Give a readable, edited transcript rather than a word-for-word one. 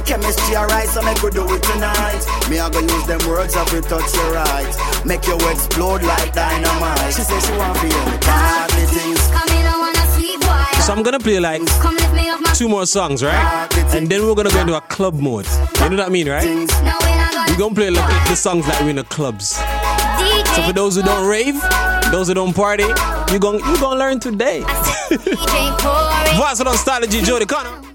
chemistry alright, so make you do it tonight. Me I go use them words of it touch you right. Make you explode like dynamite. She say she want to hear me talk the things. So I'm gonna play like 2 more songs, right? And then we're gonna go into a club mode. You know what I mean, right? We're gonna play like the songs like we're in the clubs. So for those who don't rave, those who don't party, you gonna learn today. Voice on Nostalgia, Jody Connor.